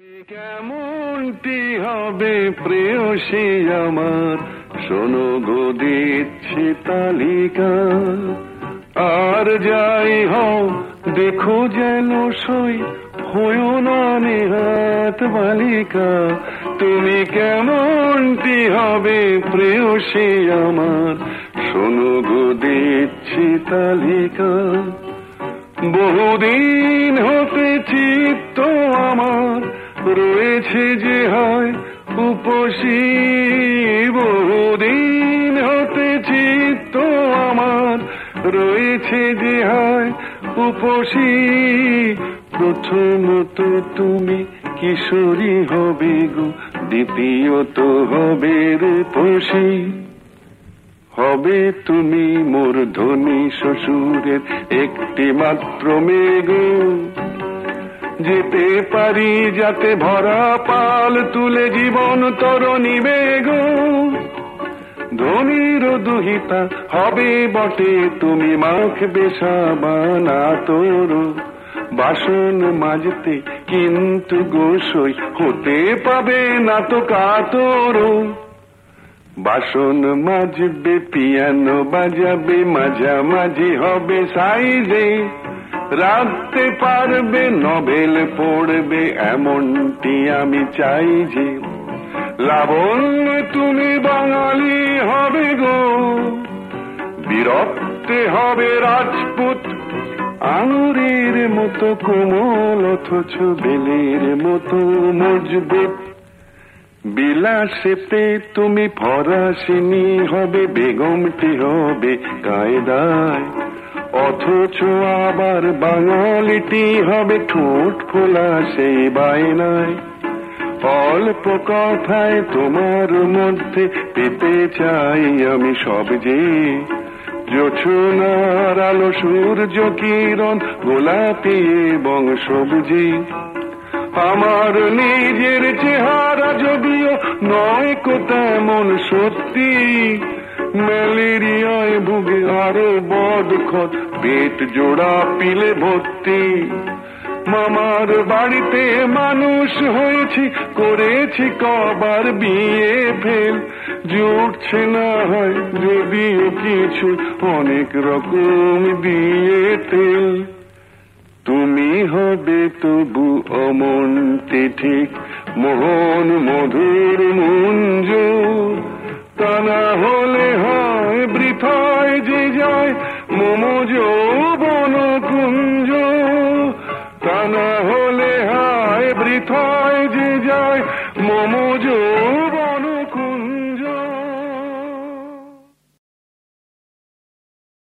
কেমনটি হবে প্রেয়সী আমার, শোনো গো দিচ্ছি তালিকা। আর যাই হও দেখো যেন সই হয়ো না নেহাত বালিকা। তুমি কেমনটি হবে প্রেয়সী আমার, শোনো গো দিচ্ছি তালিকা। বহুদিন হতে চিত্ত আমার রয়েছে যে হয় উপসী। বহুদিন হতে চিত্ত আমার রয়েছে যে হয় উপসী। প্রথমত তুমি কিশোরী হবে গো, দ্বিতীয়ত হবে রূপসী। হবে তুমি মোর ধনী শ্বশুরের একটি মাত্র মেয়ে গো। যেতে পারি যাতে ভরা পাল তুলে জীবন তরণী বেগো। ধনীর দুহিতা হবে বটে তুমি, মাখবে সাবান আতর। বাসন মাজতে কিন্তু গোসই হতে পাবে না তো কাতর। বাসন মাজবে পিয়ানো বাজাবে, মাঝামাঝি হবে সাইজে। রাখতে পারবে নভেল পড়বে, এমনটি আমি চাই যে। লাবণ্য তুমি বাঙালি হবে গো, বিরক্তে হবে রাজপুত। আঙুরের মতো কোমল অথচ বেলের মতো মজবুত। বিলাসেতে তুমি ফরাসিনী হবে, বেগমটি হবে কায়দায়। অথচ আবার বাঙালিটি হবে ঠোঁট ফোলা সেই বায়নায়। অল্প কথায় তোমার মধ্যে পেতে চাই আমি সব যে। জোছনার আলো সূর্য কিরণ গোলাপি এবং সবুজি। আমার নিজের চেহারা যদিও নয় কো তেমন সত্যি। ম্যালেরিয়ায় ভুগে আরো বদখত, পেট জোড়া পিলে ভর্তি। মামার বাড়িতে মানুষ হয়েছি, করেছি কবার বিয়ে ফেল। জুটছে না হয় যদিও কিছু, অনেক রকম দিয়ে তেল। তুমি হবে তবু অমনটি ঠিক, মোহন মধুর মুঞ্জ। তা না হলে হয় বৃথায় যে যায় মম যৌবন কুঞ্জ। তা না হলে হয় বৃথায় যে যায় মম যৌবন